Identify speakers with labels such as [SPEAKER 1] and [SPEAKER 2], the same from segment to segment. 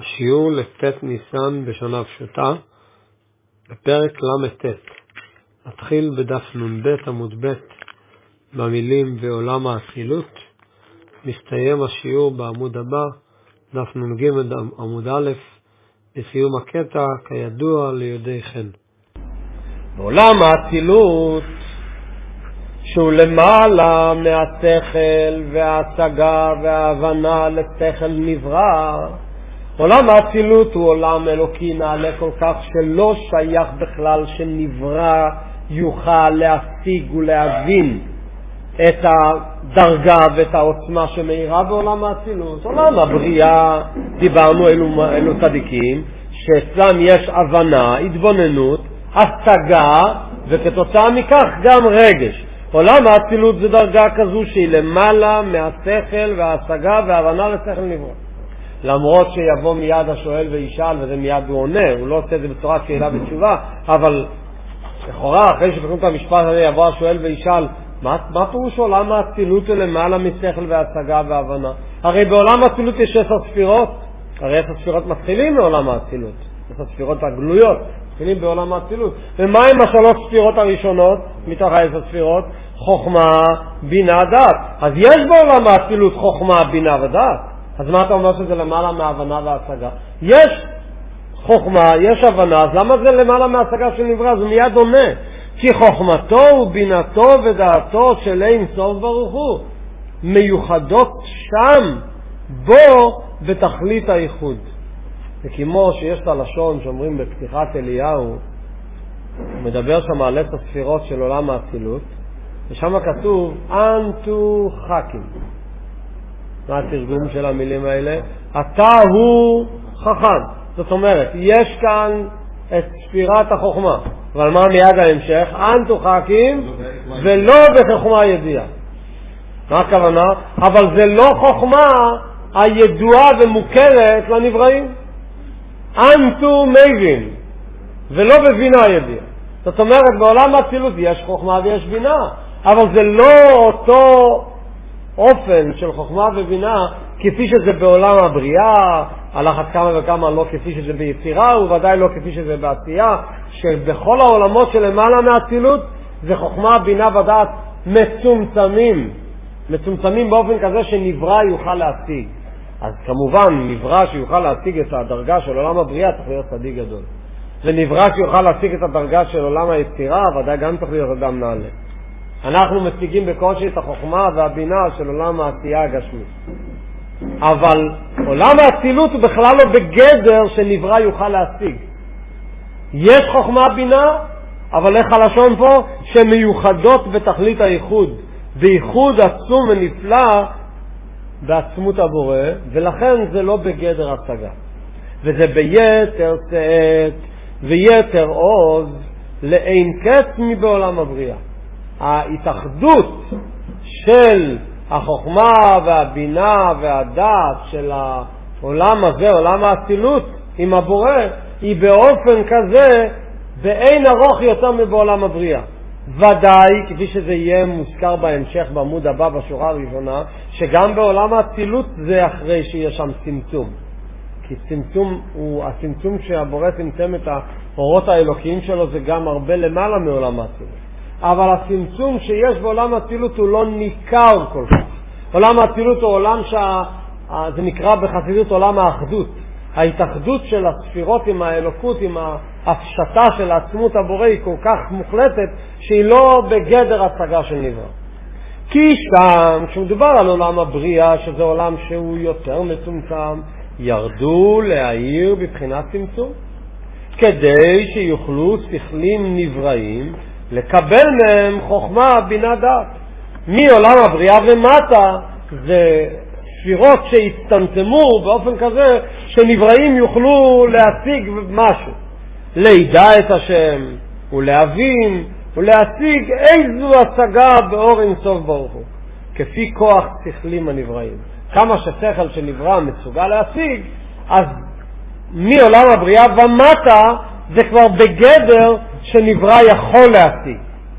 [SPEAKER 1] השיעור לט' ניסן בשנה פשוטה, בפרק ל"ט. נתחיל בדף נ"ב עמוד ב' במילים בעולם האצילות. מסתיים השיעור בעמוד הבא, דף נ"ג עמוד א', בסיום הקטע כידוע ליודעי חן.
[SPEAKER 2] בעולם האצילות, שהוא למעלה מהשכל וההשגה וההבנה לשכל נברא, עולם האצילות הוא עולם אלוקי נעלה כל כך שלא שייך בכלל שנברא יוכל להשיג ולהבין את הדרגה ואת העוצמה שמאירה בעולם האצילות. עולם הבריאה, דיברנו אלו צדיקים שאצלם יש הבנה, התבוננות, השגה וכתוצאה מכך גם רגש. עולם האצילות זה דרגה כזו שהיא למעלה מהשכל וההשגה וההבנה לשכל נברא. למרות שיבוא מיד השואל וישאל, וזה מיד הוא עונה, הוא לא עושה את זה בצורה שאלה ותשובה, אבל לכאורה אחרי שפתחנו את המשפט הזה יבוא השואל וישאל, מה פירוש עולם האצילות למעלה משכל והשגה והבנה? הרי בעולם האצילות יש 10 ספירות, הרי 10 ספירות מתחילים מעולם האצילות, 10 ספירות הגלויות מתחילים בעולם האצילות. ומה עם 3 ספירות הראשונות מתוך 10 ספירות? חוכמה, בינה, דעת. אז יש בעולם האצילות חוכמה, בינה ודעת. אז מה אתה אומר שזה למעלה מההבנה וההשגה? יש חוכמה, יש הבנה, אז למה זה למעלה מההשגה של נברא? זה מיד עונה. כי חוכמתו ובינתו ודעתו של אין סוף ברוך הוא מיוחדות שם בו בתכלית הייחוד. וכמו שיש את הלשון שאומרים בפתיחת אליהו, הוא מדבר שם על 10 ספירות של עולם האצילות, ושם כתוב אנטו חכים. מה התרגום של המילים האלה? אתה הוא חכם. זאת אומרת, יש כאן את ספירת החוכמה, אבל מה מיד ההמשך? אנטו חכים ולא בחוכמה ידיעה. מה הכוונה? אבל זה לא חוכמה הידועה ומוכרת לנבראים. אנטו מבין ולא בבינה ידיעה. זאת אומרת, בעולם האצילות יש חוכמה ויש בינה, אבל זה לא אותו אופן של חוכמה ובינה כפי שזה בעולם הבריאה, על אחת כמה וכמה לא כפי שזה ביצירה, וודאי לא כפי שזה בעשייה, שבכל העולמות של למעלה מהאצילות זה חוכמה, בינה ודעת מצומצמים באופן כזה שנברא יוכל להשיג. אז כמובן נברא שיוכל להשיג את הדרגה של עולם הבריאה צריך להיות צדיק גדול, ונברא שיוכל להשיג את הדרגה של עולם היצירה ודאי גם צריך להיות אדם נעלה. אנחנו משיגים בקושי את החוכמה והבינה של עולם העשייה הגשמית. אבל עולם האצילות הוא בכלל לא בגדר שנברא יוכל להשיג. יש חוכמה בינה, אבל איך הלשון פה? שמיוחדות בתכלית הייחוד. בייחוד עצום ונפלא בעצמות הבורא, ולכן זה לא בגדר השגה. וזה ביתר שאת ויתר עוז לאין קץ מבעולם הבריאה. ההתאחדות של החוכמה והבינה והדעת של העולם הזה, עולם האצילות עם הבורא, היא באופן כזה באין ארוך יותר מבעולם הבריאה. ודאי, כפי שזה יהיה מוזכר בהמשך בעמוד הבא בשורה הראשונה, שגם בעולם האצילות זה אחרי שיש שם צמצום. כי צמצום הוא הצמצום שהבורא צמצם את האורות האלוקיים שלו, זה גם הרבה למעלה מעולם האצילות. אבל הצמצום שיש בעולם האצילות הוא לא ניכר כל כך. עולם האצילות הוא עולם זה נקרא בחסידות עולם האחדות. ההתאחדות של הספירות עם האלוקות, עם ההפשטה של עצמות הבורא היא כל כך מוחלטת שהיא לא בגדר השגה של נברא. כי שם, כשמדובר על עולם הבריאה, שזה עולם שהוא יותר מצומצם, ירדו להעיר בבחינת צמצום, כדי שיוכלו שכלים נבראים לקבל מהם חוכמה בינה דעת. מעולם הבריאה ומטה זה ספירות שהצטמצמו באופן כזה שנבראים יוכלו להשיג משהו, לידע את השם ולהבין ולהשיג איזו השגה באור אינסוף ברוך הוא, כפי כוח שכלים הנבראים. כמה ששכל שנברא מסוגל להשיג, אז מעולם הבריאה ומטה זה כבר בגדר שנברא יכול להשיג,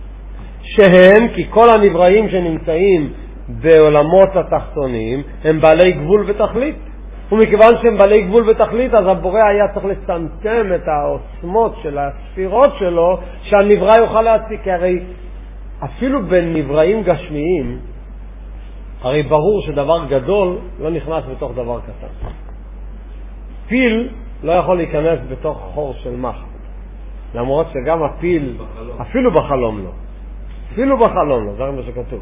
[SPEAKER 2] שהם כי כל הנבראים שנמצאים בעולמות התחתונים הם בעלי גבול ותכלית, ומכיוון שהם בעלי גבול ותכלית, אז הבורא היה צריך לצמצם את העוצמות של הספירות שלו, שהנברא יוכל להציג. כי הרי אפילו בין נבראים גשמיים, הרי ברור שדבר גדול לא נכנס בתוך דבר קטן. פיל לא יכול להיכנס בתוך חור של מחט. למרות שגם הפיל, אפילו בחלום לא. אפילו בחלום לא, זה מה שכתוב.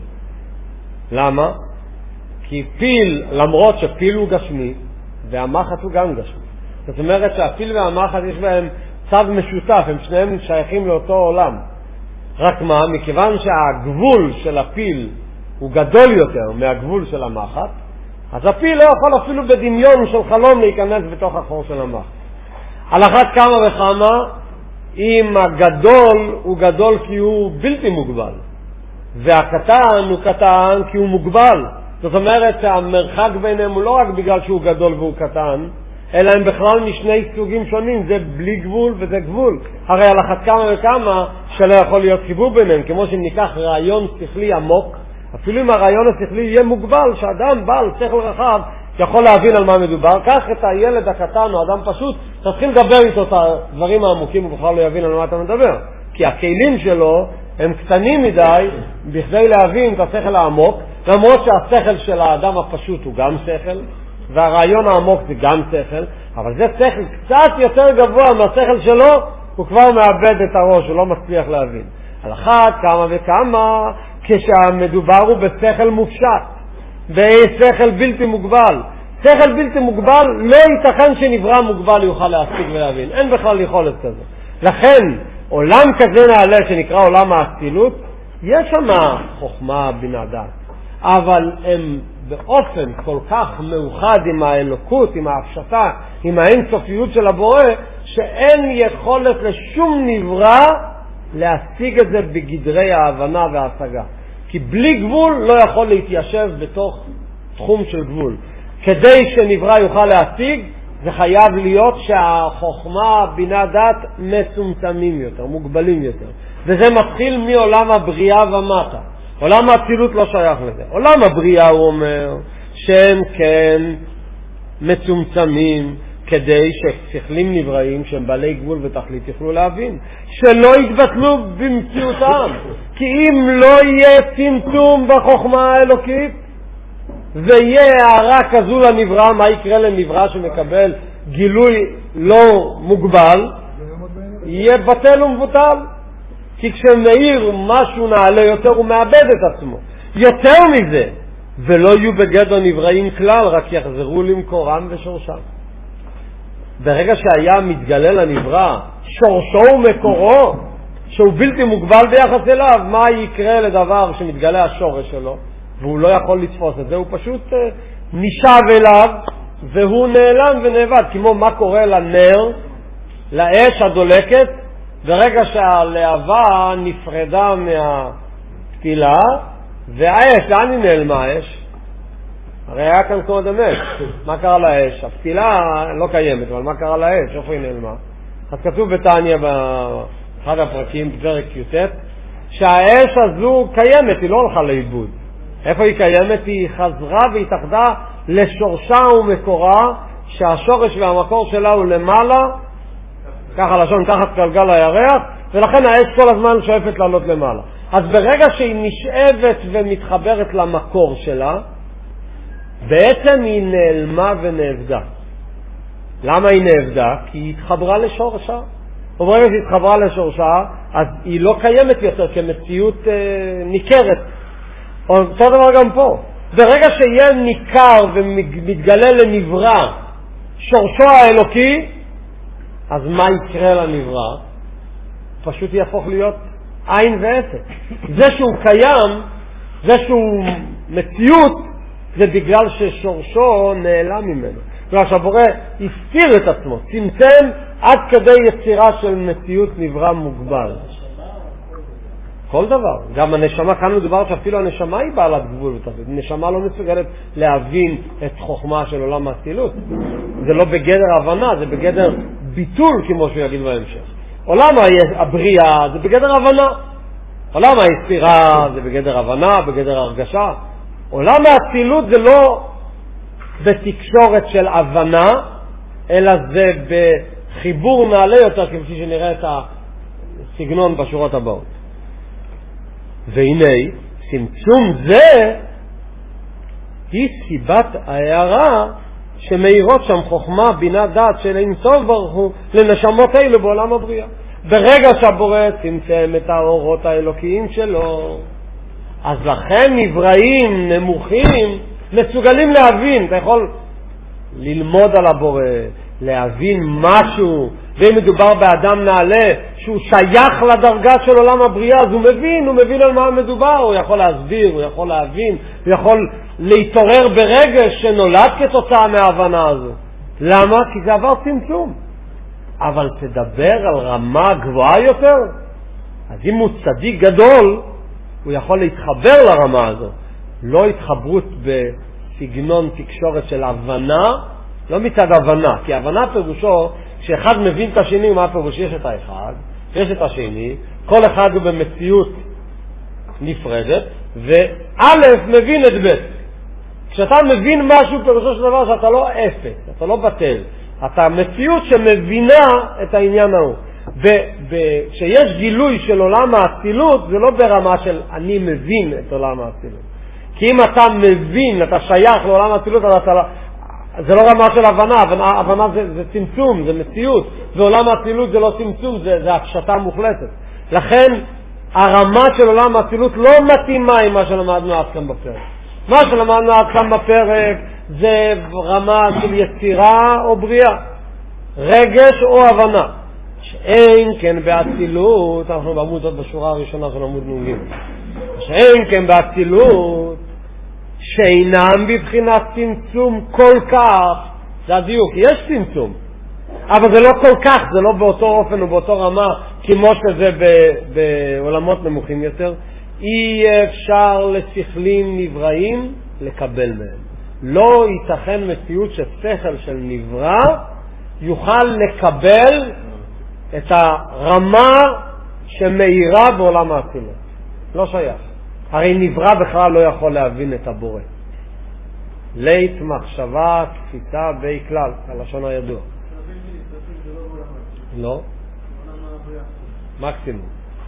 [SPEAKER 2] למה? כי פיל, למרות שפיל הוא גשמי, והמחט הוא גם גשמי. זאת אומרת שהפיל והמחט יש בהם צד משותף, הם שניהם שייכים לאותו עולם. רק מה? מכיוון שהגבול של הפיל הוא גדול יותר מהגבול של המחט, אז הפיל לא יכול אפילו בדמיון של חלום להיכנס בתוך החור של המחט. על אחת כמה וכמה, אם הגדול הוא גדול כי הוא בלתי מוגבל, והקטן הוא קטן כי הוא מוגבל. זאת אומרת שהמרחק ביניהם הוא לא רק בגלל שהוא גדול והוא קטן, אלא הם בכלל משני סוגים שונים, זה בלי גבול וזה גבול. הרי על אחת כמה וכמה שלא יכול להיות חיבור ביניהם, כמו שאם ניקח רעיון שכלי עמוק, אפילו אם הרעיון השכלי יהיה מוגבל, שאדם בעל שכל רחב יכול להבין על מה מדובר, כך את הילד הקטן או אדם פשוט, תתחיל לדבר איתו את הדברים העמוקים, הוא בכלל לא יבין על מה אתה מדבר. כי הכלים שלו הם קטנים מדי בכדי להבין את השכל העמוק, למרות שהשכל של האדם הפשוט הוא גם שכל, והרעיון העמוק זה גם שכל, אבל זה שכל קצת יותר גבוה מהשכל שלו, הוא כבר מאבד את הראש, הוא לא מצליח להבין. על אחת כמה וכמה, כשהמדובר הוא בשכל מופשט, בשכל בלתי מוגבל. שכל בלתי מוגבל לא ייתכן שנברא מוגבל יוכל להשיג ולהבין, אין בכלל יכולת כזו. לכן עולם כזה נעלה שנקרא עולם האצילות, יש שם חוכמה בינה דעת, אבל הם באופן כל כך מאוחד עם האלוקות, עם ההפשטה, עם האינסופיות של הבורא, שאין יכולת לשום נברא להשיג את זה בגדרי ההבנה וההשגה. כי בלי גבול לא יכול להתיישב בתוך תחום של גבול. כדי שנברא יוכל להשיג, זה חייב להיות שהחוכמה, בינה דת, מצומצמים יותר, מוגבלים יותר. וזה מתחיל מעולם הבריאה ומטה. עולם האצילות לא שייך לזה. עולם הבריאה הוא אומר שהם כן מצומצמים, כדי ששכלים נבראים שהם בעלי גבול ותכלית יוכלו להבין, שלא יתבטלו במציאותם. כי אם לא יהיה צמצום בחוכמה האלוקית ויהיה הערה כזו לנברא, מה יקרה לנברא שמקבל גילוי לא מוגבל? יהיה בטל ומבוטל. כי כשמאיר משהו נעלה יותר הוא מאבד את עצמו. יותר מזה, ולא יהיו בגדר נבראים כלל, רק יחזרו למקורם ושורשם. ברגע שהיה מתגלה לנברא שורשו ומקורו, שהוא בלתי מוגבל ביחס אליו, מה יקרה לדבר שמתגלה השורש שלו והוא לא יכול לתפוס את זה? הוא פשוט נשאב אליו והוא נעלם ונאבד. כמו מה קורה לנר, לאש הדולקת, ברגע שהלהבה נפרדה מהפתילה, והאש, לאן היא נעלמה האש? הרי היה כאן קודם אש. מה קרה לאש? הפתילה לא קיימת, אבל מה קרה לאש? איפה היא נעלמה? אז כתוב בתניא באחד הפרקים, פרק י"ט, שהאש הזו קיימת, היא לא הולכה לאיבוד. איפה היא קיימת? היא חזרה והתאחדה לשורשה ומקורה, שהשורש והמקור שלה הוא למעלה, ככה לשון, תחת גלגל הירח, ולכן האש כל הזמן שואפת לעלות למעלה. אז ברגע שהיא נשאבת ומתחברת למקור שלה, בעצם היא נעלמה ונאבדה. למה היא נאבדה? כי היא התחברה לשורשה. וברגע שהיא התחברה לשורשה, אז היא לא קיימת יותר כמציאות ניכרת. אותו דבר גם פה. ברגע שיהיה ניכר ומתגלה לנברא שורשו האלוקי, אז מה יקרה לנברא? פשוט יהפוך להיות עין ועסק. זה שהוא קיים, זה שהוא מציאות, זה בגלל ששורשו נעלם ממנו. בגלל שהבורא הסתיר את עצמו, צמצם עד כדי יצירה של מציאות נברא מוגבל. כל דבר. גם הנשמה, כאן מדובר שאפילו הנשמה היא בעלת גבול ותכלית. הנשמה לא מסוגלת להבין את חוכמה של עולם האצילות. זה לא בגדר הבנה, זה בגדר ביטול, כמו שהוא יגיד בהמשך. עולם הבריאה זה בגדר הבנה. עולם היצירה זה בגדר הבנה, בגדר הרגשה. עולם האצילות זה לא בתקשורת של הבנה, אלא זה בחיבור נעלה יותר, כפי שנראה את הסגנון בשורות הבאות. והנה, צמצום זה היא סיבת ההערה שמאירות שם חוכמה, בינה, דעת של אין סוף ברוך הוא לנשמות אלו בעולם הבריאה. ברגע שהבורא צמצם את האורות האלוקיים שלו, אז לכן נבראים, נמוכים, מסוגלים להבין. אתה יכול ללמוד על הבורא, להבין משהו, ואם מדובר באדם נעלה שהוא שייך לדרגה של עולם הבריאה, אז הוא מבין על מה מדובר, הוא יכול להסביר, הוא יכול להבין, הוא יכול להתעורר ברגש שנולד כתוצאה מההבנה הזו. למה? כי זה עבר צמצום. אבל תדבר על רמה גבוהה יותר, אז אם הוא צדיק גדול, הוא יכול להתחבר לרמה הזו. לא התחברות בסגנון תקשורת של הבנה, לא מצד הבנה, כי הבנה פירושו שאחד מבין את השני. מה פירוש? יש את האחד, יש את השני, כל אחד הוא במציאות נפרדת, וא' מבין את ב'. כשאתה מבין משהו פירושו של דבר שאתה לא אפס, אתה לא בטל, אתה מציאות שמבינה את העניין ההוא. כשיש גילוי של עולם האצילות, זה לא ברמה של אני מבין את עולם האצילות. כי אם אתה מבין, אתה שייך לעולם האצילות, זה לא רמה של הבנה. הבנה זה צמצום, זה מציאות, ועולם האצילות זה לא צמצום, זה הפשטה מוחלטת. לכן הרמה של עולם האצילות לא מתאימה עם מה שלמדנו עד כאן בפרק. מה שלמדנו עד כאן בפרק זה רמה של יצירה או בריאה, רגש או הבנה. שאין כן באצילות, אנחנו בעמוד עוד בשורה הראשונה של עמוד נ"ג, שאין כן באצילות שאינם בבחינת צמצום כל כך, זה הדיוק, יש צמצום, אבל זה לא כל כך, זה לא באותו אופן ובאותו רמה כמו שזה בעולמות נמוכים יותר. אי אפשר לשכלים נבראים לקבל מהם. לא ייתכן מציאות ששכל של נברא יוכל לקבל את הרמה שמאירה בעולם האצילות. לא שייך. הרי נברא בכלל לא יכול להבין את הבורא. לית מחשבה תפיסה בי כלל, הלשון הידוע. לא. מקסימום.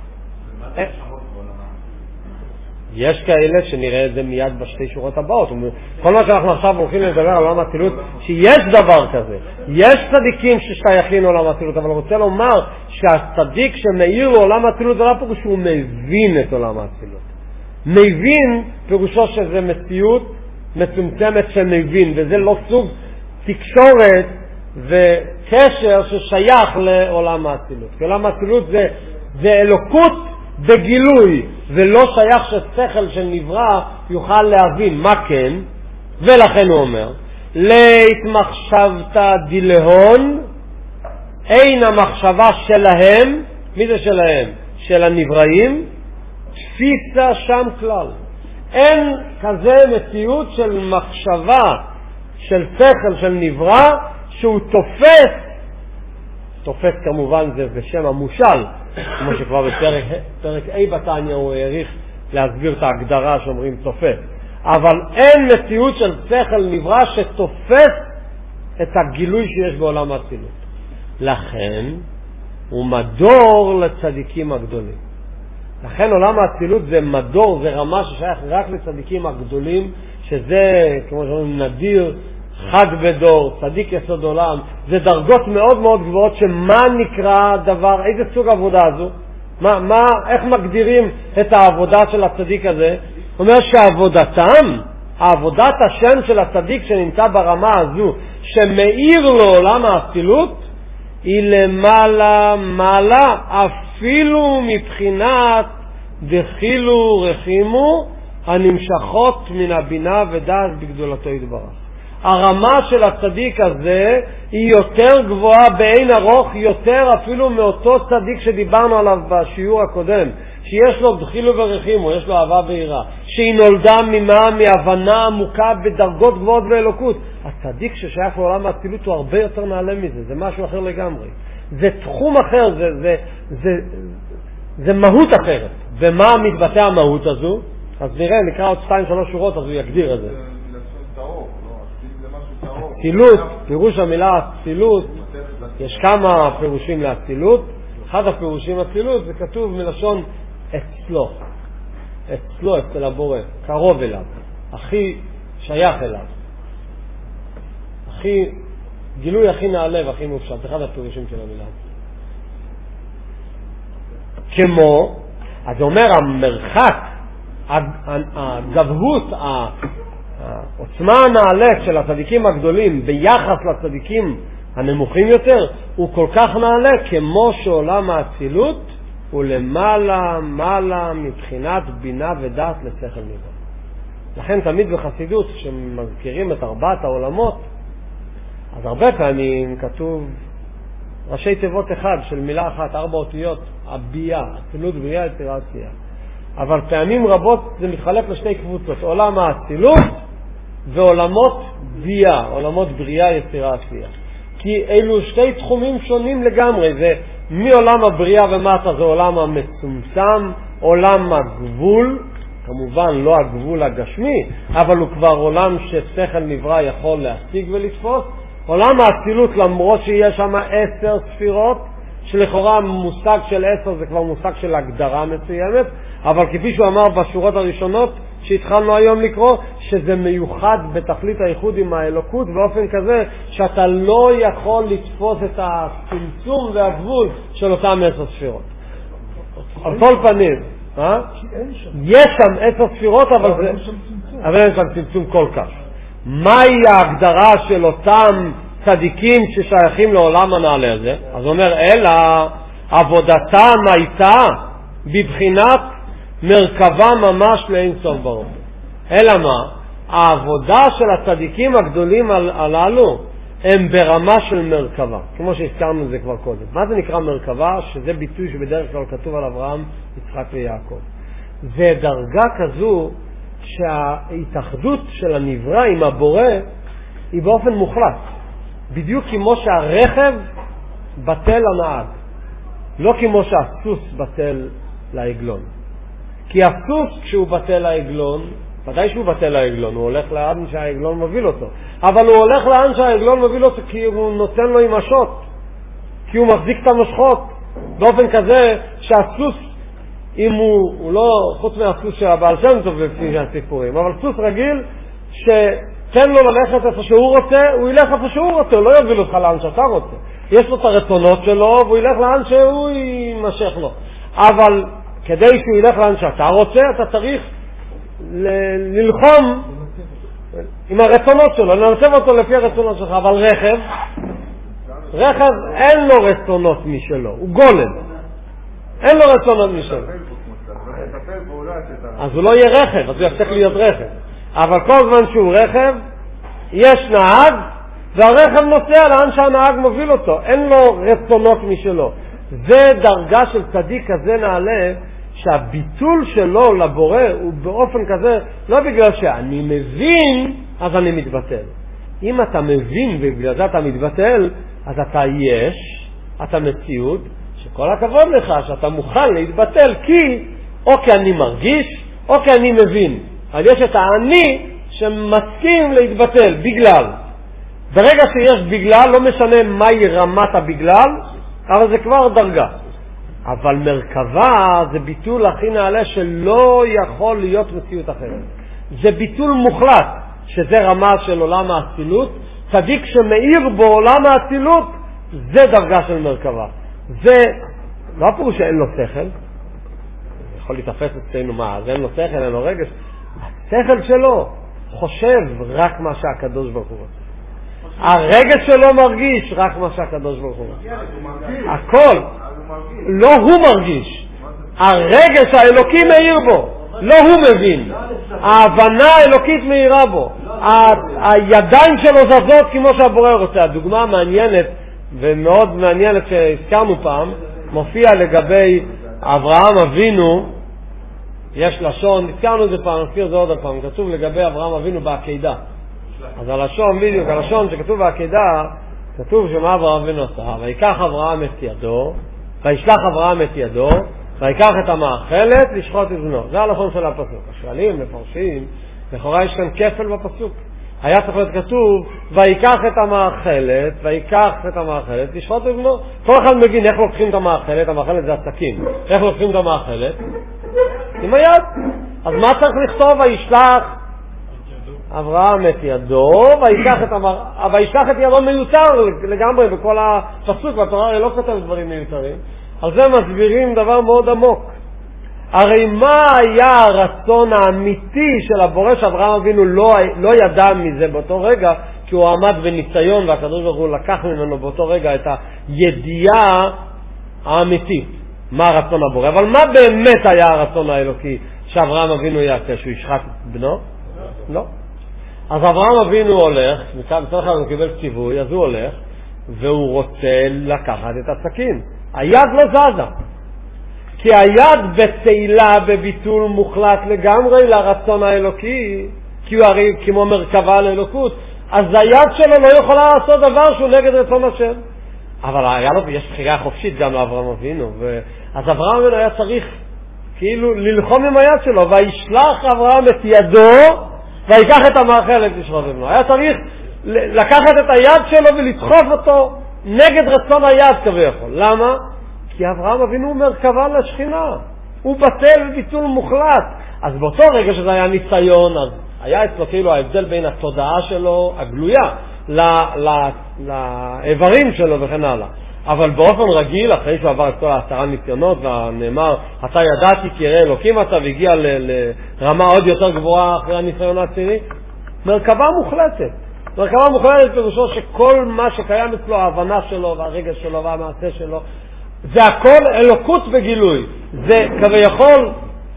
[SPEAKER 2] יש כאלה שנראה את זה מיד בשתי שורות הבאות. כל מה שאנחנו עכשיו הולכים לדבר על עולם האצילות, שיש דבר כזה. יש צדיקים ששייכים לעולם האצילות, אבל אני רוצה לומר שהצדיק שמאיר לעולם האצילות זה לא פירוש שהוא מבין את עולם האצילות. מבין פירושו שזה מציאות מצומצמת שמבין, וזה לא סוג תקשורת וקשר ששייך לעולם האצילות. כי עולם האצילות זה אלוקות בגילוי, ולא שייך ששכל של נברא יוכל להבין מה כן. ולכן הוא אומר לית מחשבתא דילהון, אין המחשבה שלהם. מי זה שלהם? של הנבראים. תפיסה שם כלל, אין כזה מציאות של מחשבה של שכל של נברא שהוא תופס כמובן זה בשם המושל, כמו שכבר בפרק A בתניא הוא העריך להסביר את ההגדרה שאומרים תופס. אבל אין מציאות של שכל נברא שתופס את הגילוי שיש בעולם האצילות. לכן הוא מדור לצדיקים הגדולים. לכן עולם האצילות זה מדור, זה רמה ששייך רק לצדיקים הגדולים, שזה כמו שאומרים נדיר, חד בדור, צדיק יסוד עולם. זה דרגות מאוד מאוד גבוהות. שמה נקרא דבר, איזה סוג עבודה הזו? איך מגדירים את העבודה של הצדיק הזה? הוא אומר שעבודתם, עבודת השם של הצדיק שנמצא ברמה הזו שמאיר לו עולם האצילות, היא למעלה מעלה אפילו מבחינת דחילו רחימו הנמשכות מן הבינה ודעת בגדולתו יתברך. הרמה של הצדיק הזה היא יותר גבוהה באין ארוך, יותר אפילו מאותו צדיק שדיברנו עליו בשיעור הקודם, שיש לו דחילו ורחימו, יש לו אהבה ויראה, שהיא נולדה מהבנה עמוקה בדרגות גבוהות באלוקות. הצדיק ששייך לעולם האצילות הוא הרבה יותר נעלה מזה, זה משהו אחר לגמרי, זה תחום אחר, זה מהות אחרת. ומה מתבטא המהות הזו? אז נראה, נקרא עוד 2-3 שורות אז הוא יגדיר את זה. אצילות, פירוש המילה אצילות, יש כמה פירושים לאצילות. אחד הפירושים אצילות זה כתוב מלשון אצלו, אצלו, אצל הבורא, קרוב אליו, הכי שייך אליו, הכי גילוי הכי נעלה והכי מופשט. זה אחד הפירושים של המילה. כמו, אז זה אומר המרחק, הגבהות, העוצמה הנעלית של הצדיקים הגדולים ביחס לצדיקים הנמוכים יותר הוא כל כך נעלה כמו שעולם האצילות הוא למעלה מעלה מבחינת בינה ודעת לשכל נברא. לכן תמיד בחסידות שמזכירים את ארבעת העולמות, אז הרבה פעמים כתוב ראשי תיבות אחד של מילה אחת, 4 אותיות, הבייה, אצילות, בריאה, יצירה, עשייה. אבל פעמים רבות זה מתחלק לשתי קבוצות, עולם האצילות ועולמות בייה, עולמות בריאה, יצירה, עשייה. כי אלו שתי תחומים שונים לגמרי, זה מעולם הבריאה ומטה זה עולם המצומצם, עולם הגבול, כמובן לא הגבול הגשמי, אבל הוא כבר עולם ששכל נברא יכול להשיג ולתפוס. עולם האצילות, למרות שיש שם 10 ספירות, שלכאורה מושג של 10 זה כבר מושג של הגדרה מסוימת, אבל כפי שהוא אמר בשורות הראשונות שהתחלנו היום לקרוא, שזה מיוחד בתכלית הייחוד עם האלוקות באופן כזה שאתה לא יכול לתפוס את הצמצום והגבול של אותם 10 ספירות. על כל פנים, יש שם 10 ספירות, אבל אין שם צמצום כל כך. מהי ההגדרה של אותם צדיקים ששייכים לעולם הנעלה הזה? אז אומר, אלא עבודתם הייתה בבחינת מרכבה ממש לאין סוף ברוך. אלא מה? העבודה של הצדיקים הגדולים הללו הם ברמה של מרכבה, כמו שהזכרנו את זה כבר קודם. מה זה נקרא מרכבה? שזה ביטוי שבדרך כלל כתוב על אברהם, יצחק ויעקב. זה דרגה כזו שההתאחדות של הנברא עם הבורא היא באופן מוחלט, בדיוק כמו שהרכב בטל לנהג, לא כמו שהסוס בטל לעגלון. כי הסוס כשהוא בטל לעגלון, ודאי שהוא בטל לעגלון, הוא הולך לאן שהעגלון מוביל אותו, אבל הוא הולך לאן שהעגלון מוביל אותו כי הוא נותן לו עם השוט, כי הוא מחזיק את המשחות באופן כזה שהסוס, אם הוא לא, חוץ מהסוס של הבעל שם טוב לפי הסיפורים, אבל סוס רגיל שתן לו ללכת איפה שהוא רוצה, הוא ילך איפה שהוא רוצה, הוא לא יוביל אותך לאן שאתה רוצה. יש לו את הרצונות שלו והוא ילך לאן שהוא יימשך לו, אבל כדי שהוא ילך לאן שאתה רוצה אתה צריך ללחום עם הרצונות שלו, לנצב אותו לפי הרצונות שלך. אבל רכב אין לו רצונות משלו, הוא גולם, אין לו רצונות משלו, אז הוא לא יהיה רכב, אז הוא יפתח להיות רכב. אבל כל זמן שהוא רכב יש נהג והרכב נוסע לאן שהנהג מוביל אותו, אין לו רצונות משלו. זה דרגה של צדיק כזה נעלה, שהביטול שלו לבורא הוא באופן כזה, לא בגלל שאני מבין אז אני מתבטל. אם אתה מבין ובגלל זה אתה מתבטל, אז אתה יש, אתה מציאות שכל הכבוד לך שאתה מוכן להתבטל, או כי אני מרגיש או כי אני מבין. אז יש את האני שמסכים להתבטל בגלל. ברגע שיש בגלל, לא משנה מהי רמת הבגלל, אבל זה כבר דרגה. אבל מרכבה זה ביטול הכי נעלה שלא יכול להיות מציאות אחרת. זה ביטול מוחלט, שזה רמה של עולם האצילות. צדיק שמאיר בו עולם האצילות, זה דרגה של מרכבה. זה לא פירוש שאין לו שכל, יכול להתאפס אצלנו מה, אז אין לו שכל, אין לו רגש. השכל שלו חושב רק מה שהקדוש ברוך הוא רוצה. הרגש שלו מרגיש רק מה שהקדוש ברוך הוא רוצה. הכל. לא הוא מרגיש, הרגש האלוקי מאיר בו, לא הוא מבין, ההבנה האלוקית מאירה בו, הידיים שלו זזות כמו שהבורא רוצה. הדוגמה המעניינת ומאוד מעניינת שהזכרנו פעם, מופיע לגבי אברהם אבינו, יש לשון, הזכרנו את זה פעם, נזכיר זה עוד פעם, כתוב לגבי אברהם אבינו בעקידה. אז הלשון, בדיוק, הלשון שכתוב בעקידה, כתוב שמה אברהם אבינו עשה, ויקח אברהם את ידו, וישלח אברהם את ידו, ויקח את המאכלת לשחוט את בנו. זה הלשון של הפסוק. השואלים מפרשים, לכאורה יש כאן כפל בפסוק. היה צריך להיות כתוב, ויקח את המאכלת, לשחוט את בנו. כל אחד מבין איך לוקחים את המאכלת זה הסכין. איך לוקחים את המאכלת? עם היד. אז מה צריך לכתוב? וישלח אברהם את ידו, וישלח את ידו מיותר לגמרי בכל הפסוק, והתורה לא כותב דברים מיותרים. על זה מסבירים דבר מאוד עמוק. הרי מה היה הרצון האמיתי של הבורא שאברהם אבינו לא ידע מזה באותו רגע, כי הוא עמד בניסיון והקדוש ברוך הוא לקח ממנו באותו רגע את הידיעה האמיתית מה הרצון הבורא. אבל מה באמת היה הרצון האלוקי שאברהם אבינו יעשה? שהוא ישחט את בנו? לא. אז אברהם אבינו הולך, מצד אחד הוא קיבל ציווי, אז הוא הולך והוא רוצה לקחת את הסכין. היד לא זזה, כי היד בתהילה, בביטול מוחלט לגמרי לרצון האלוקי, כי הוא הרי כמו מרכבה לאלוקות, אז היד שלו לא יכולה לעשות דבר שהוא נגד רצון השם. אבל היה לו, יש בחירה חופשית גם לאברהם אבינו, אז אברהם אבינו היה צריך כאילו ללחום עם היד שלו, וישלח אברהם את ידו ויקח את המאכלת לשחוט את בנו. היה צריך לקחת את היד שלו ולדחוף אותו נגד רצון היד כביכול. למה? כי אברהם אבינו הוא מרכבה לשכינה, הוא בטל וביטול מוחלט. אז באותו רגע שזה היה ניסיון, אז היה אצלו כאילו ההבדל בין התודעה שלו הגלויה לאיברים שלו וכן הלאה. אבל באופן רגיל, אחרי שהוא עבר את כל 10 ניסיונות ונאמר אתה ידעתי כי ירא אלוקים אתה, והגיע לרמה עוד יותר גבוהה אחרי הניסיון העשירי, מרכבה מוחלטת. מרכבה מוחלטת פירושו שכל מה שקיים אצלו, ההבנה שלו והרגש שלו והמעשה שלו, זה הכל אלוקות בגילוי. זה כביכול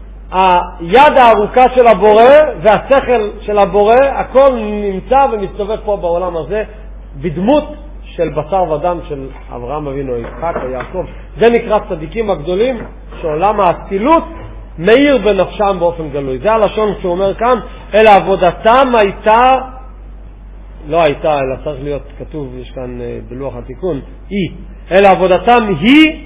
[SPEAKER 2] היד הארוכה של הבורא והשכל של הבורא, הכל נמצא ומסתובב פה בעולם הזה בדמות של בשר ודם של אברהם אבינו, יצחק או יעקב. זה נקרא צדיקים הגדולים שעולם האצילות מאיר בנפשם באופן גלוי. זה הלשון שהוא אומר כאן, אלא עבודתם הייתה, לא הייתה, אלא צריך להיות כתוב, יש כאן בלוח התיקון, היא. אלא עבודתם היא,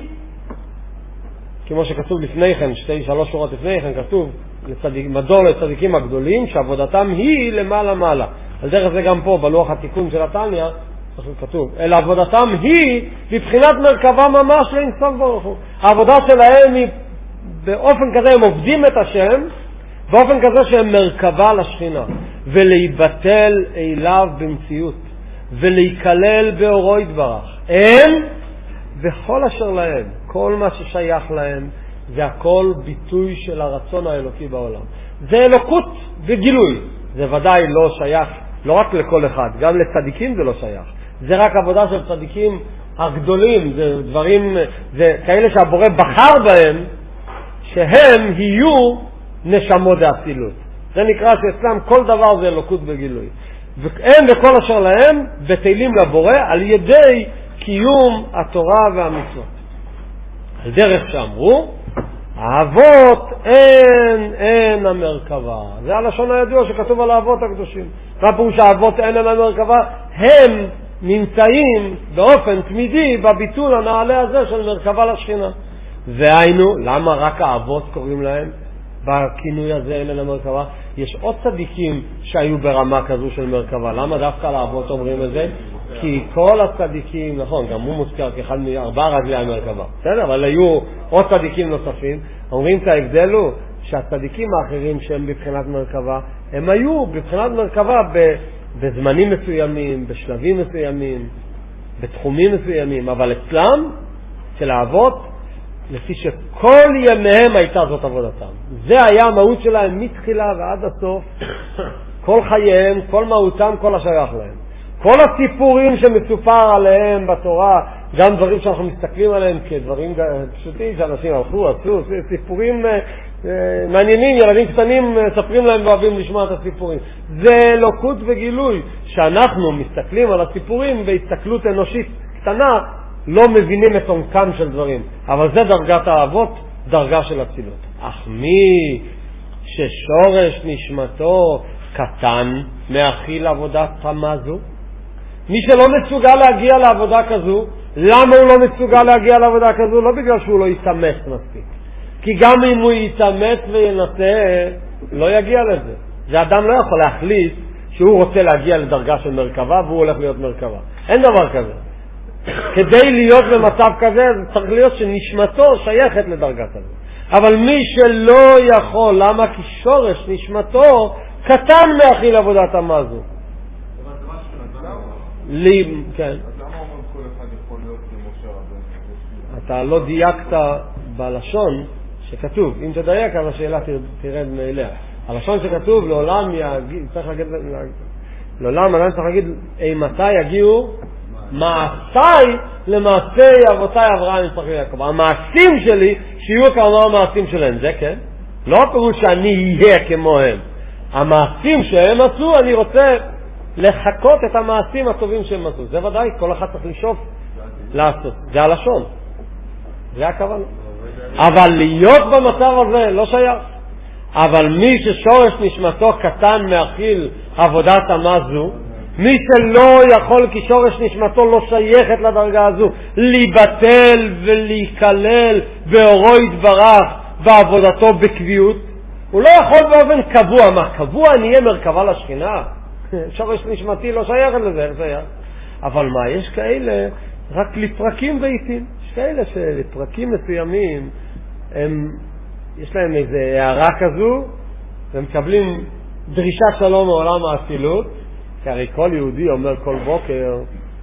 [SPEAKER 2] כמו שכתוב לפני כן, 2-3 שורות לפני כן, כתוב מדור לצדיקים הגדולים, שעבודתם היא למעלה מעלה. על דרך זה גם פה, בלוח התיקון של התניא, כתוב, אלא עבודתם היא בבחינת מרכבה ממש לאינסוף ברוך הוא. העבודה שלהם היא באופן כזה, הם עובדים את השם, באופן כזה שהם מרכבה לשכינה, ולהיבטל אליו במציאות, ולהיכלל באורו יתברך. הם וכל אשר להם, כל מה ששייך להם, זה הכל ביטוי של הרצון האלוקי בעולם. זה אלוקות וגילוי. זה ודאי לא שייך, לא רק לכל אחד, גם לצדיקים זה לא שייך. זה רק עבודה של צדיקים הגדולים, זה דברים, זה כאלה שהבורא בחר בהם, שהם יהיו נשמות דאצילות. זה נקרא שאצלם כל דבר זה אלוקות בגילוי. והם וכל אשר להם בטלים לבורא על ידי קיום התורה והמצוות. על דרך שאמרו, האבות אין המרכבה. זה הלשון הידוע שכתוב על האבות הקדושים. מה פירוש האבות אין המרכבה? הם נמצאים באופן תמידי בביטול הנעלה הזה של מרכבה לשכינה. והיינו, למה רק האבות קוראים להם בכינוי הזה אין המרכבה? יש עוד צדיקים שהיו ברמה כזו של מרכבה. למה דווקא לאבות אומרים את זה? כי כל הצדיקים, נכון, גם הוא מוזכר כאחד מ4 רגלי המרכבה, בסדר? אבל היו עוד צדיקים נוספים. אומרים את ההבדל הוא שהצדיקים האחרים שהם בבחינת מרכבה, הם היו בבחינת מרכבה בזמנים מסוימים, בשלבים מסוימים, בתחומים מסוימים, אבל אצלם, של האבות, לפי שכל ימיהם הייתה זאת עבודתם. זה היה המהות שלהם מתחילה ועד הסוף, כל חייהם, כל מהותם, כל השייך להם. כל הסיפורים שמסופר עליהם בתורה, גם דברים שאנחנו מסתכלים עליהם כדברים פשוטים שאנשים הלכו, עשו, סיפורים מעניינים, ילדים קטנים מספרים להם ואוהבים לשמוע את הסיפורים. זה אלוקות וגילוי, שאנחנו מסתכלים על הסיפורים בהסתכלות אנושית קטנה, לא מבינים את עומקם של דברים. אבל זה דרגת האבות, דרגה של אצילות. אך מי ששורש נשמתו קטן מאכיל עבודת תמה זו, מי שלא מסוגל להגיע לעבודה כזו, למה הוא לא מסוגל להגיע לעבודה כזו? לא בגלל שהוא לא יתאמץ מספיק. כי גם אם הוא יתאמץ וינסה, לא יגיע לזה. זה אדם לא יכול להחליט שהוא רוצה להגיע לדרגה של מרכבה והוא הולך להיות מרכבה. אין דבר כזה. כדי להיות במצב כזה צריך להיות שנשמתו שייכת לדרגה כזאת. אבל מי שלא יכול, למה? כי שורש נשמתו קטן מאכיל עבודת המזו. כן.
[SPEAKER 3] אז למה אומר כל אחד יכול להיות למשה רבנו?
[SPEAKER 2] אתה לא דייקת בלשון שכתוב. אם תדייק, אז השאלה תרד מאליה. הלשון שכתוב, לעולם יגיד, צריך להגיד, לעולם אדם צריך להגיד, מתי יגיעו מעשיי למעשי אבותיי אברהם יצחק ויעקב. המעשים שלי שיהיו כמו המעשים שלהם, זה כן. לא הפירוש שאני אהיה כמוהם. המעשים שהם עשו, אני רוצה לחכות את המעשים הטובים שהם עשו. זה ודאי, כל אחד צריך לשאוף לעשות. זה הלשון. זה הכוונה. אבל להיות במצב הזה לא שייך. אבל מי ששורש נשמתו קטן מאכיל עבודת המזו, מי שלא יכול כי שורש נשמתו לא שייכת לדרגה הזו, להיבטל ולהיכלל באורו יתברך בעבודתו בקביעות, הוא לא יכול באופן קבוע. מה, קבוע נהיה מרכבה לשכינה? שורש נשמתי לא שייכת לזה, איך שייך? אבל מה, יש כאלה רק לפרקים ועיתים. יש כאלה שלפרקים מסוימים יש להם איזו הערה כזו, והם מקבלים דרישה שלום מעולם האצילות, כי הרי כל יהודי אומר כל בוקר,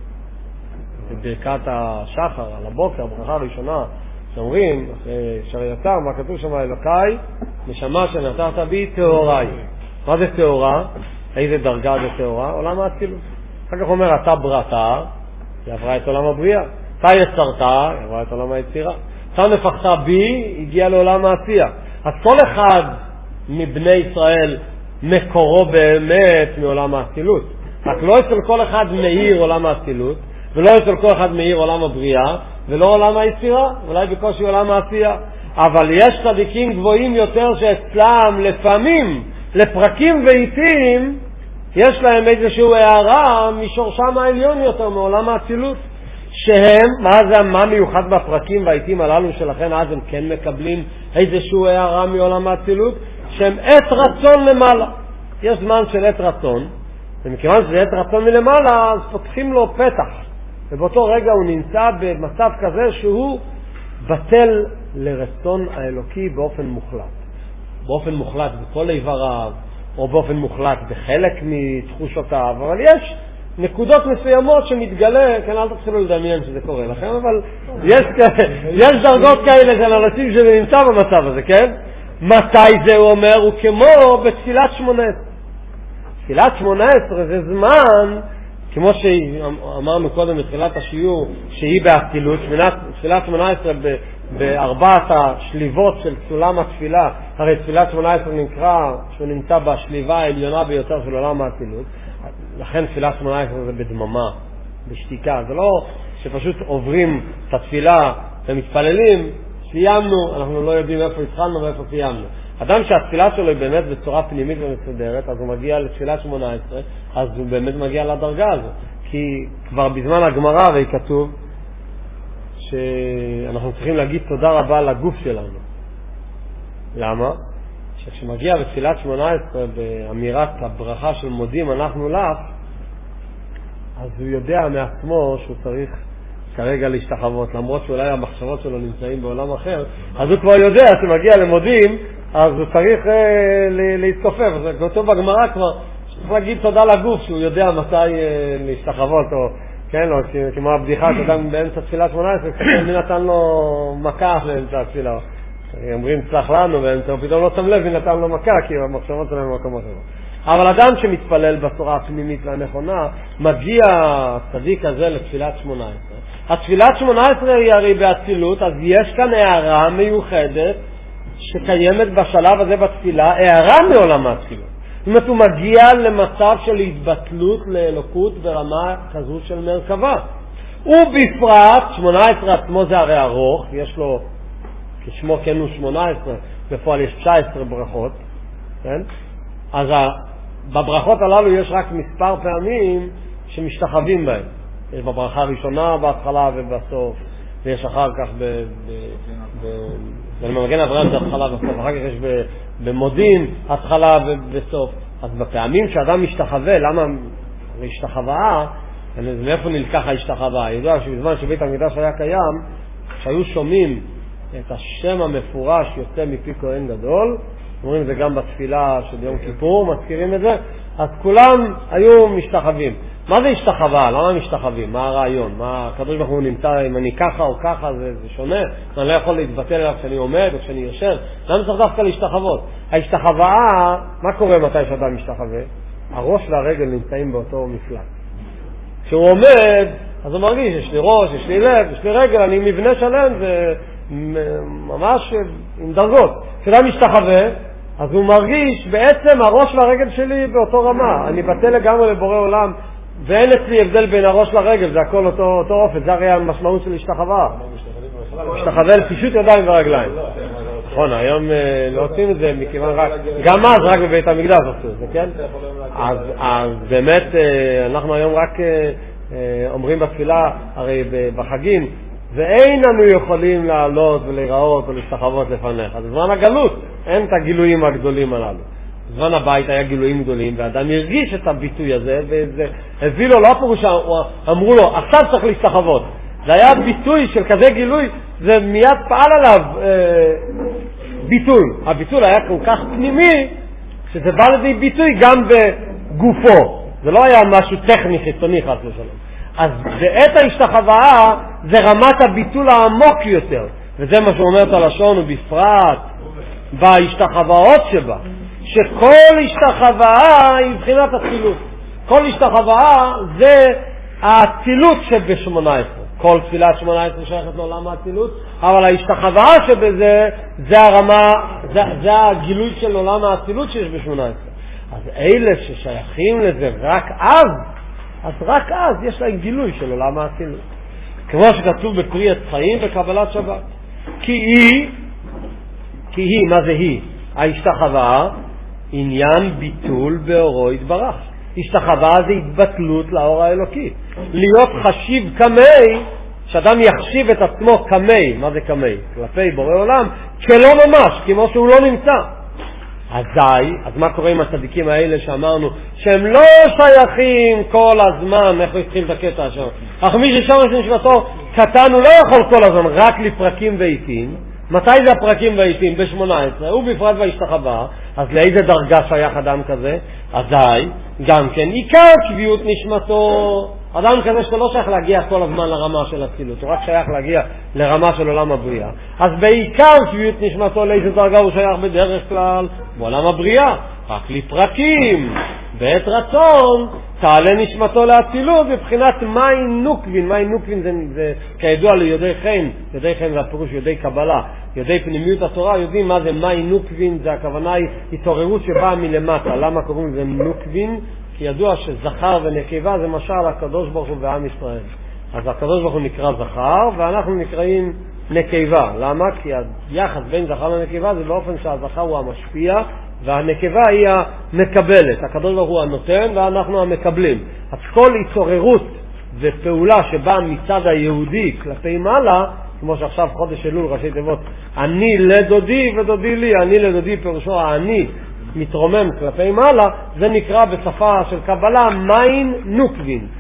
[SPEAKER 2] בברכת השחר, על הבוקר, הברכה הראשונה, שאומרים, שרייתר, מה כתוב שם, אלוקיי, נשמה שנתת בי תאוריי. מה זה תאורה? איזה דרגה זה תאורה? עולם האצילות. אחר כך אומר, אתה בראתה, היא עברה את עולם הבריאה. אתה יצרתה, היא עברה את עולם היצירה. אתה נפחת בי, הגיע לעולם העשייה. אז כל אחד מבני ישראל מקורו באמת מעולם האצילות. רק לא אצל כל אחד מאיר עולם האצילות, ולא אצל כל אחד מאיר עולם הבריאה, ולא עולם היצירה, אולי בקושי עולם העשייה. אבל יש צדיקים גבוהים יותר שאצלם לפעמים, לפרקים ועיתים, יש להם איזשהו הערה משורשם העליון יותר מעולם האצילות. שהם, מה מיוחד בפרקים והעיתים הללו שלכן, אז הם כן מקבלים איזשהו הערה מעולם האצילות, שהם עת רצון למעלה. יש זמן של עת רצון, ומכיוון שזה עת רצון מלמעלה, אז פותחים לו פתח, ובאותו רגע הוא נמצא במצב כזה שהוא בטל לרצון האלוקי באופן מוחלט. באופן מוחלט בכל איבריו, או באופן מוחלט בחלק מתחושותיו, אבל יש נקודות מסוימות שמתגלה, כן, אל תתחילו לדמיין שזה קורה לכם, אבל יש דרגות כאלה של אנשים שנמצא במצב הזה, כן? מתי זה הוא אומר? הוא כמו בתפילת 18. תפילת 18 זה זמן, כמו שאמרנו קודם בתחילת השיעור, שהיא באצילות. תפילת 18 בארבעת השליבות של סולם התפילה, הרי תפילת 18 נקרא שהוא נמצא בשליבה העליונה ביותר של עולם האצילות. לכן תפילת 18 זה בדממה, בשתיקה. זה לא שפשוט עוברים את התפילה ומתפללים, סיימנו, אנחנו לא יודעים איפה התחלנו ואיפה סיימנו. אדם שהתפילה שלו היא באמת בצורה פנימית ומסודרת, אז הוא מגיע לתפילת 18, אז הוא באמת מגיע לדרגה הזו. כי כבר בזמן הגמרא הרי כתוב שאנחנו צריכים להגיד תודה רבה לגוף שלנו. למה? כשמגיע בתפילת 18 באמירת הברכה של מודים אנחנו לך, אז הוא יודע מעצמו שהוא צריך כרגע להשתחוות, למרות שאולי המחשבות שלו נמצאים בעולם אחר, אז הוא כבר יודע שמגיע למודים, אז הוא צריך להתכופף. אז כתוב בגמרא כבר, צריך להגיד תודה לגוף שהוא יודע מתי להשתחוות, או כן, או כמו הבדיחה שאדם באמצע תפילת 18, מי נתן לו מכה באמצע התפילה. אומרים צלח לנו באמצע, הוא פתאום לא שם לב, מי נתן לו מכה, כי המחשבות שלהם במקום אחר. אבל אדם שמתפלל בצורה הפנימית והנכונה, מגיע הצדיק הזה לתפילת 18. התפילת 18 היא הרי באצילות, אז יש כאן הערה מיוחדת שקיימת בשלב הזה בתפילה, הערה מעולם האצילות. זאת אומרת, הוא מגיע למצב של התבטלות לאלוקות ברמה כזו של מרכבה. ובפרט, 18 עצמו זה הרי ארוך, יש לו, כשמו כן הוא 18, בפועל יש 19 ברכות, כן? אז בברכות הללו יש רק מספר פעמים שמשתחווים בהם. יש בברכה הראשונה בהתחלה ובסוף, ויש אחר כך במגן אברהם זה התחלה ובסוף, אחר כך יש במודים התחלה ובסוף. אז בפעמים שאדם משתחווה, למה השתחווה? מאיפה נלקח ההשתחווה? ידוע שבזמן שבית המקדש היה קיים, שהיו שומעים את השם המפורש יוצא מפי כהן גדול, אומרים את זה גם בתפילה של יום כיפור, מזכירים את זה, אז כולם היו משתחווים. מה זה השתחווה? למה משתחווים? מה הרעיון? מה הקדוש ברוך הוא נמצא, אם אני ככה או ככה זה שונה? אני לא יכול להתבטל אליו כשאני עומד או כשאני יושב. למה צריך דווקא להשתחוות? ההשתחווה, מה קורה מתי שאדם משתחווה? הראש והרגל נמצאים באותו מפלט. כשהוא עומד, אז הוא מרגיש, יש לי ראש, יש לי לב, יש לי רגל, אני מבנה שלם, זה ממש עם דרגות. כשאדם משתחווה, אז הוא מרגיש בעצם הראש והרגל שלי באותו רמה. אני בטל לגמרי לבורא עולם, ואין אצלי הבדל בין הראש לרגל, זה הכל אותו אופן, זה הרי המשמעות של השתחווה. השתחווה לפשוט ידיים ורגליים. נכון, היום לא עושים את זה מכיוון רק, גם אז רק בבית המקדש עשו את זה, כן? אז באמת אנחנו היום רק אומרים בתפילה, הרי בחגים, ואין לנו יכולים לעלות ולהיראות ולהשתחוות לפניך. אז בזמן הגלות אין את הגילויים הגדולים הללו. בזמן הבית היה גילויים גדולים, ואדם הרגיש את הביטוי הזה, וזה הביא לו, לא הפירוש, אמרו לו, עכשיו צריך להשתחוות. זה היה ביטוי של כזה גילוי, זה מיד פעל עליו ביטוי. הביטוי היה כל כך פנימי, שזה בא לידי ביטוי גם בגופו. זה לא היה משהו טכני חיצוני חס ושלום. אז בעת ההשתחווה זה רמת הביטול העמוק יותר, וזה מה שאומרת הלשון, ובפרט בהשתחוואות שבה, שכל השתחווה היא מבחינת הצילות. כל השתחווה זה הצילות שב-18. כל תפילת 18 שייכת לעולם הצילות, אבל ההשתחווה שבזה זה הרמה, זה הגילוי של עולם הצילות שיש ב-18. אז אלה ששייכים לזה רק אז רק אז יש להם גילוי של עולם האצילות. כמו שכתוב בפרי עץ חיים בקבלת שבת. כי היא, מה זה היא? ההשתחווה, עניין ביטול באורו יתברך. השתחווה זה התבטלות לאור האלוקי. להיות חשיב כמי, שאדם יחשיב את עצמו כמי, מה זה כמי? כלפי בורא עולם, כלא ממש, כמו שהוא לא נמצא. אז מה קורה עם הצדיקים האלה שאמרנו שהם לא שייכים כל הזמן, איך הוא התחיל את הקטע שם? אך מי ששם שנשמתו קטן הוא לא יכול כל הזמן, רק לפרקים ועיתים. מתי זה הפרקים והעיתים? ב-18, הוא בפרט בהשתחווה. אז לאיזה דרגה שייך אדם כזה? אזי גם כן עיקר קביעות נשמתו. אדם כזה שאתה לא שייך להגיע כל הזמן לרמה של הצילות, הוא רק שייך להגיע לרמה של עולם הבריאה. אז בעיקר קביעות נשמתו לאיזה דרגה הוא שייך בדרך כלל? בעולם הבריאה, רק לפרקים. בעת רצון תעלה נשמתו להצילות בבחינת מי נוקבין. מי נוקבין זה כידוע ליודעי חן, יודעי חן זה הפירוש יודעי קבלה, יודעי פנימיות התורה יודעים מה זה מי נוקבין. זה הכוונה היא התעוררות שבאה מלמטה. למה קוראים לזה נוקבין? כי ידוע שזכר ונקבה זה משל הקדוש ברוך הוא ועם ישראל. אז הקדוש ברוך הוא נקרא זכר ואנחנו נקראים נקבה. למה? כי היחס בין זכר לנקבה זה באופן שהזכר הוא המשפיע והנקבה היא המקבלת. הקדוש ברוך הוא הנותן ואנחנו המקבלים. אז כל התעוררות ופעולה שבאה מצד היהודי כלפי מעלה, כמו שעכשיו חודש אלול ראשי תיבות אני לדודי ודודי לי, אני לדודי פירושו אני מתרומם כלפי מעלה, זה נקרא בשפה של קבלה מיין נוקבין.